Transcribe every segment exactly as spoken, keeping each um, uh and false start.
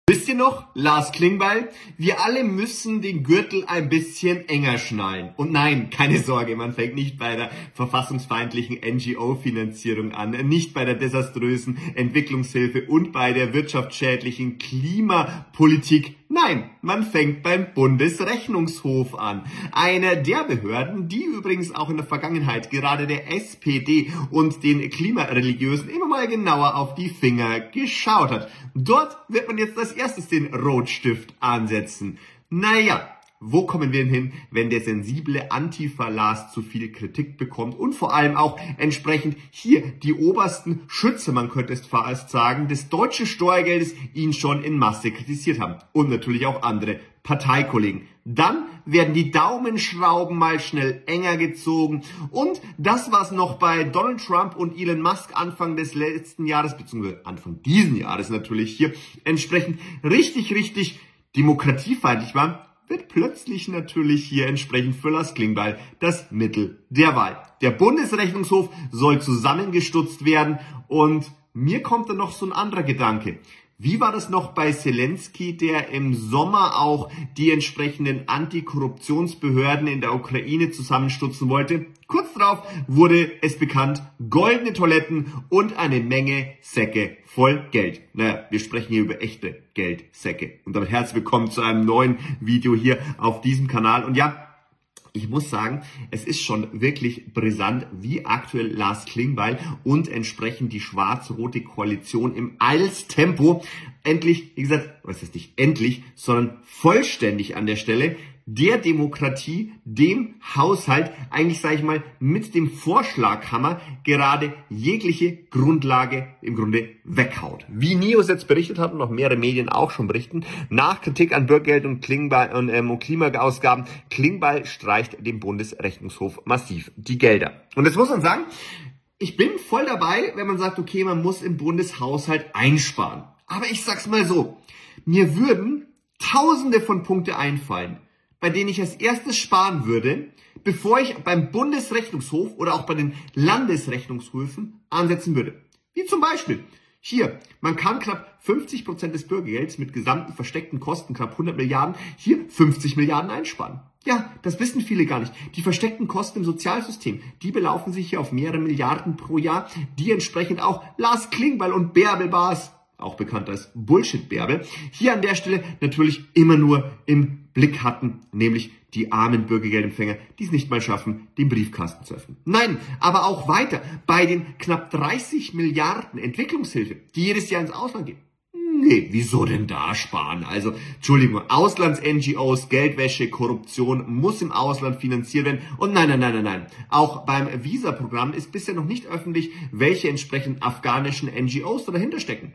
Wisst ihr noch, Lars Klingbeil? Wir alle müssen den Gürtel ein bisschen enger schnallen. Und nein, keine Sorge, man fängt nicht bei der verfassungsfeindlichen N G O-Finanzierung an, nicht bei der desaströsen Entwicklungshilfe und bei der wirtschaftsschädlichen Klimapolitik. Nein, man fängt beim Bundesrechnungshof an. Einer der Behörden, die übrigens auch in der Vergangenheit gerade der S P D und den Klimareligiösen immer mal genauer auf die Finger geschaut hat. Dort wird man jetzt als erstes den Rotstift ansetzen. Naja, wo kommen wir denn hin, wenn der sensible Antifa-Lars zu viel Kritik bekommt und vor allem auch entsprechend hier die obersten Schützer, man könnte es fast sagen, des deutschen Steuergeldes ihn schon in Masse kritisiert haben. Und natürlich auch andere Parteikollegen. Dann werden die Daumenschrauben mal schnell enger gezogen und das, was noch bei Donald Trump und Elon Musk Anfang des letzten Jahres, beziehungsweise Anfang diesen Jahres natürlich hier, entsprechend richtig, richtig demokratiefeindlich war, wird plötzlich natürlich hier entsprechend für Lars Klingbeil das Mittel der Wahl. Der Bundesrechnungshof soll zusammengestutzt werden und mir kommt dann noch so ein anderer Gedanke. Wie war das noch bei Zelensky, der im Sommer auch die entsprechenden Antikorruptionsbehörden in der Ukraine zusammenstutzen wollte? Kurz darauf wurde es bekannt, goldene Toiletten und eine Menge Säcke voll Geld. Naja, wir sprechen hier über echte Geldsäcke. Und damit herzlich willkommen zu einem neuen Video hier auf diesem Kanal. Und ja, ich muss sagen, es ist schon wirklich brisant, wie aktuell Lars Klingbeil und entsprechend die schwarz-rote Koalition im Eilstempo endlich, wie gesagt, was heißt nicht endlich, sondern vollständig an der Stelle der Demokratie, dem Haushalt, eigentlich sage ich mal, mit dem Vorschlaghammer gerade jegliche Grundlage im Grunde weghaut. Wie Nios jetzt berichtet hat und noch mehrere Medien auch schon berichten, nach Kritik an Bürgergeld und, Klingbeil und, ähm, und Klimaausgaben, Klingbeil streicht dem Bundesrechnungshof massiv die Gelder. Und jetzt muss man sagen, ich bin voll dabei, wenn man sagt, okay, man muss im Bundeshaushalt einsparen. Aber ich sag's mal so, mir würden tausende von Punkte einfallen, bei denen ich als erstes sparen würde, bevor ich beim Bundesrechnungshof oder auch bei den Landesrechnungshöfen ansetzen würde. Wie zum Beispiel hier, man kann knapp fünfzig Prozent des Bürgergelds mit gesamten versteckten Kosten, knapp hundert Milliarden, hier fünfzig Milliarden einsparen. Ja, das wissen viele gar nicht. Die versteckten Kosten im Sozialsystem, die belaufen sich hier auf mehrere Milliarden pro Jahr, die entsprechend auch Lars Klingbeil und Bärbel Baas, auch bekannt als Bullshit-Bärbel, hier an der Stelle natürlich immer nur im Blick hatten, nämlich die armen Bürgergeldempfänger, die es nicht mal schaffen, den Briefkasten zu öffnen. Nein, aber auch weiter bei den knapp dreißig Milliarden Entwicklungshilfe, die jedes Jahr ins Ausland gehen. Nee, wieso denn da sparen? Also, Entschuldigung, Auslands-N G Os, Geldwäsche, Korruption muss im Ausland finanziert werden. Und nein, nein, nein, nein, nein. Auch beim Visa-Programm ist bisher noch nicht öffentlich, welche entsprechenden afghanischen N G Os da dahinter stecken.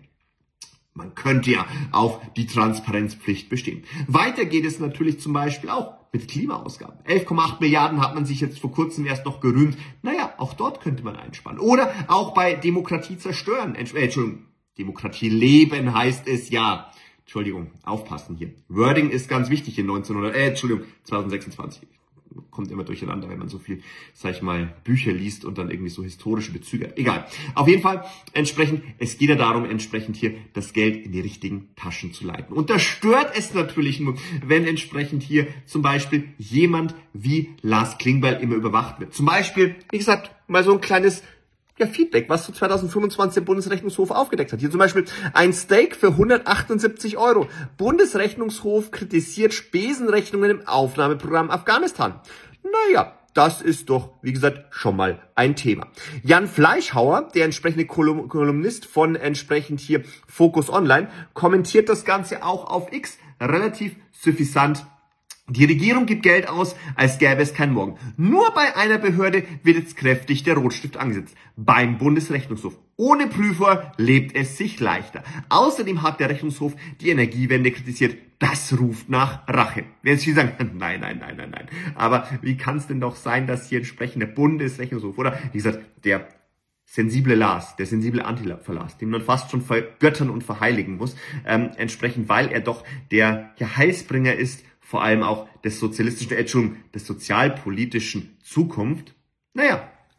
Man könnte ja auf die Transparenzpflicht bestehen. Weiter geht es natürlich zum Beispiel auch mit Klimaausgaben. elf Komma acht Milliarden hat man sich jetzt vor kurzem erst noch gerühmt. Naja, auch dort könnte man einsparen. Oder auch bei Demokratie zerstören. Entsch- äh, Entschuldigung, Demokratie leben heißt es ja. Entschuldigung, aufpassen hier. Wording ist ganz wichtig in neunzehnhundert, äh, Entschuldigung, zwanzig sechsundzwanzig. Kommt immer durcheinander, wenn man so viel, sag ich mal, Bücher liest und dann irgendwie so historische Bezüge hat. Egal. Auf jeden Fall, entsprechend, es geht ja darum, entsprechend hier das Geld in die richtigen Taschen zu leiten. Und da stört es natürlich nur, wenn entsprechend hier zum Beispiel jemand wie Lars Klingbeil immer überwacht wird. Zum Beispiel, wie gesagt, mal so ein kleines ja, Feedback, was so zwanzig fünfundzwanzig der Bundesrechnungshof aufgedeckt hat. Hier zum Beispiel ein Steak für hundertachtundsiebzig Euro. Bundesrechnungshof kritisiert Spesenrechnungen im Aufnahmeprogramm Afghanistan. Naja, das ist doch, wie gesagt, schon mal ein Thema. Jan Fleischhauer, der entsprechende Kolum- Kolumnist von entsprechend hier Focus Online, kommentiert das Ganze auch auf X relativ suffisant. Die Regierung gibt Geld aus, als gäbe es kein Morgen. Nur bei einer Behörde wird jetzt kräftig der Rotstift angesetzt. Beim Bundesrechnungshof. Ohne Prüfer lebt es sich leichter. Außerdem hat der Rechnungshof die Energiewende kritisiert. Das ruft nach Rache. Werden Sie sagen, nein, nein, nein, nein, nein. Aber wie kann es denn doch sein, dass hier entsprechend der Bundesrechnungshof oder, wie gesagt, der sensible Lars, der sensible Antifa-Lars, den man fast schon vergöttern und verheiligen muss, ähm, entsprechend, weil er doch der ja, Heilsbringer ist, vor allem auch des sozialistischen, äh, Entschuldigung, des sozialpolitischen Zukunft. Naja,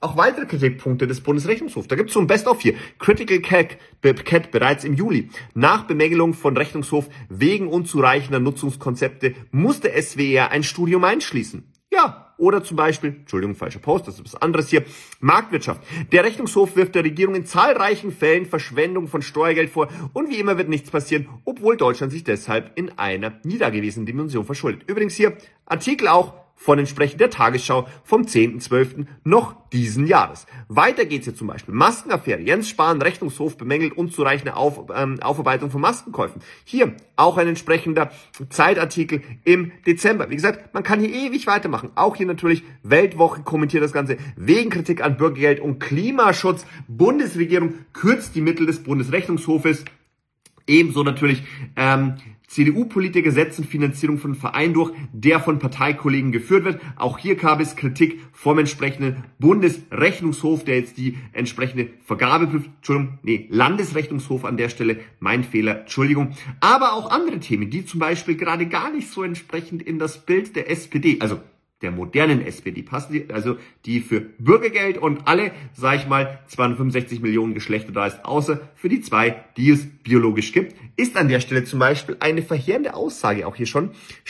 auch weitere Kritikpunkte des Bundesrechnungshofs. Da gibt es so ein Best-of hier. Critical Cat bereits im Juli. Nach Bemängelung von Rechnungshof wegen unzureichender Nutzungskonzepte musste S W R ein Studium einschließen. Ja, oder zum Beispiel, Entschuldigung, falscher Post, das ist was anderes hier, Marktwirtschaft. Der Rechnungshof wirft der Regierung in zahlreichen Fällen Verschwendung von Steuergeld vor und wie immer wird nichts passieren, obwohl Deutschland sich deshalb in einer nie dagewesenen Dimension verschuldet. Übrigens hier Artikel auch von entsprechend der Tagesschau vom zehnten zwölften noch diesen Jahres. Weiter geht's hier zum Beispiel. Maskenaffäre. Jens Spahn, Rechnungshof bemängelt unzureichende Auf, ähm, Aufarbeitung von Maskenkäufen. Hier auch ein entsprechender Zeitartikel im Dezember. Wie gesagt, man kann hier ewig weitermachen. Auch hier natürlich Weltwoche kommentiert das Ganze wegen Kritik an Bürgergeld und Klimaschutz. Bundesregierung kürzt die Mittel des Bundesrechnungshofes. Ebenso natürlich ähm, C D U-Politiker setzen Finanzierung von Vereinen durch, der von Parteikollegen geführt wird. Auch hier gab es Kritik vom entsprechenden Bundesrechnungshof, der jetzt die entsprechende Vergabe prüft. Entschuldigung, nee, Landesrechnungshof an der Stelle, mein Fehler, Entschuldigung. Aber auch andere Themen, die zum Beispiel gerade gar nicht so entsprechend in das Bild der S P D, also der modernen S P D passen, also die für Bürgergeld und alle, sag ich mal, zweihundertfünfundsechzig Millionen Geschlechter da ist, außer für die zwei, die es biologisch gibt, ist an der Stelle zum Beispiel eine verheerende Aussage auch hier schon.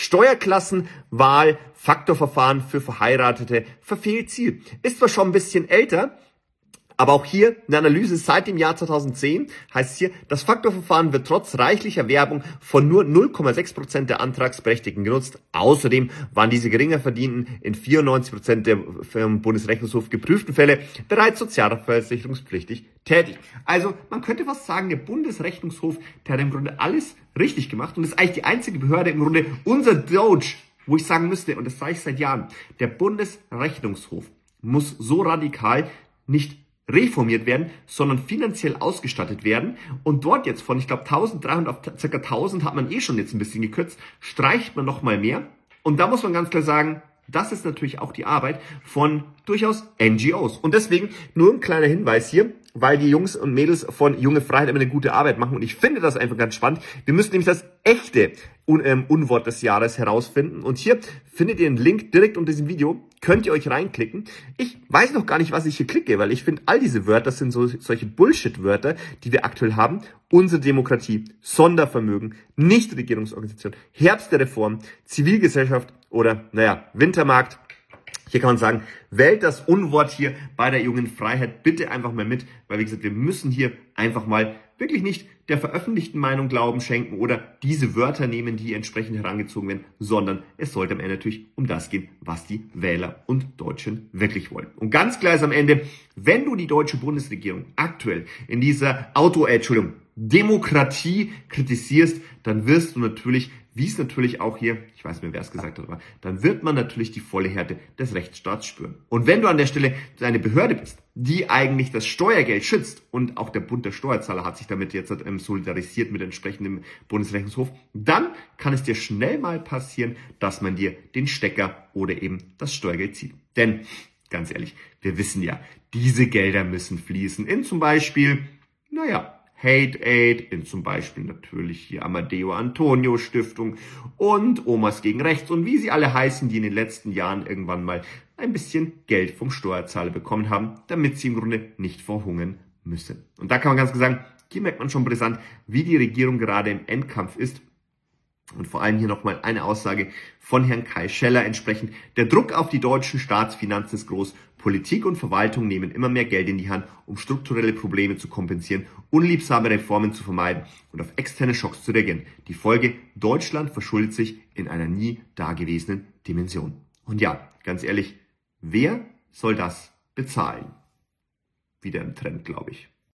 Steuerklassenwahl, Faktorverfahren für Verheiratete, verfehlt Ziel. Ist zwar schon ein bisschen älter, aber auch hier eine Analyse seit dem Jahr zweitausendzehn heißt es hier, das Faktorverfahren wird trotz reichlicher Werbung von nur null Komma sechs Prozent der Antragsberechtigten genutzt. Außerdem waren diese geringer verdienten in vierundneunzig Prozent der vom Bundesrechnungshof geprüften Fälle bereits sozialversicherungspflichtig tätig. Also man könnte fast sagen, der Bundesrechnungshof, der hat im Grunde alles richtig gemacht und ist eigentlich die einzige Behörde im Grunde, unser Doge, wo ich sagen müsste, und das sage ich seit Jahren, der Bundesrechnungshof muss so radikal nicht reformiert werden, sondern finanziell ausgestattet werden und dort jetzt von, ich glaube, eintausenddreihundert auf ca. tausend hat man eh schon jetzt ein bisschen gekürzt, streicht man nochmal mehr und da muss man ganz klar sagen, das ist natürlich auch die Arbeit von durchaus N G Os und deswegen nur ein kleiner Hinweis hier, weil die Jungs und Mädels von Junge Freiheit immer eine gute Arbeit machen und ich finde das einfach ganz spannend. Wir müssen nämlich das echte Un ähm, Unwort des Jahres herausfinden und hier findet ihr einen Link direkt unter diesem Video, könnt ihr euch reinklicken. Ich weiß noch gar nicht, was ich hier klicke, weil ich finde, all diese Wörter sind so solche Bullshit-Wörter, die wir aktuell haben. Unsere Demokratie, Sondervermögen, Nichtregierungsorganisation, Herbst der Reform, Zivilgesellschaft oder, naja, Wintermarkt. Hier kann man sagen, wählt das Unwort hier bei der Jungen Freiheit bitte einfach mal mit, weil wie gesagt, wir müssen hier einfach mal wirklich nicht der veröffentlichten Meinung Glauben schenken oder diese Wörter nehmen, die entsprechend herangezogen werden, sondern es sollte am Ende natürlich um das gehen, was die Wähler und Deutschen wirklich wollen. Und ganz klar ist am Ende, wenn du die deutsche Bundesregierung aktuell in dieser Auto, äh, Entschuldigung, Demokratie kritisierst, dann wirst du natürlich, wie es natürlich auch hier, ich weiß nicht mehr, wer es gesagt hat, aber dann wird man natürlich die volle Härte des Rechtsstaats spüren. Und wenn du an der Stelle eine Behörde bist, die eigentlich das Steuergeld schützt und auch der Bund der Steuerzahler hat sich damit jetzt ähm, solidarisiert mit entsprechendem Bundesrechnungshof, dann kann es dir schnell mal passieren, dass man dir den Stecker oder eben das Steuergeld zieht. Denn, ganz ehrlich, wir wissen ja, diese Gelder müssen fließen in zum Beispiel, naja, Hate Aid, in zum Beispiel natürlich hier Amadeo Antonio Stiftung und Omas gegen Rechts und wie sie alle heißen, die in den letzten Jahren irgendwann mal ein bisschen Geld vom Steuerzahler bekommen haben, damit sie im Grunde nicht verhungern müssen. Und da kann man ganz klar sagen, hier merkt man schon brisant, wie die Regierung gerade im Endkampf ist. Und vor allem hier nochmal eine Aussage von Herrn Kai Scheller entsprechend. Der Druck auf die deutschen Staatsfinanzen ist groß. Politik und Verwaltung nehmen immer mehr Geld in die Hand, um strukturelle Probleme zu kompensieren, unliebsame Reformen zu vermeiden und auf externe Schocks zu reagieren. Die Folge, Deutschland verschuldet sich in einer nie dagewesenen Dimension. Und ja, ganz ehrlich, wer soll das bezahlen? Wieder im Trend, glaube ich.